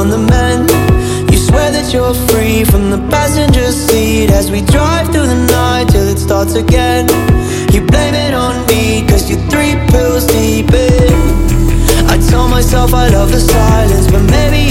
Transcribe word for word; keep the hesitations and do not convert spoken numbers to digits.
on the mend. You swear that you're free from the passenger seat as we drive through the night till it starts again. You blame it on me cause you're three pills deep in. I tell myself I love the silence, but maybe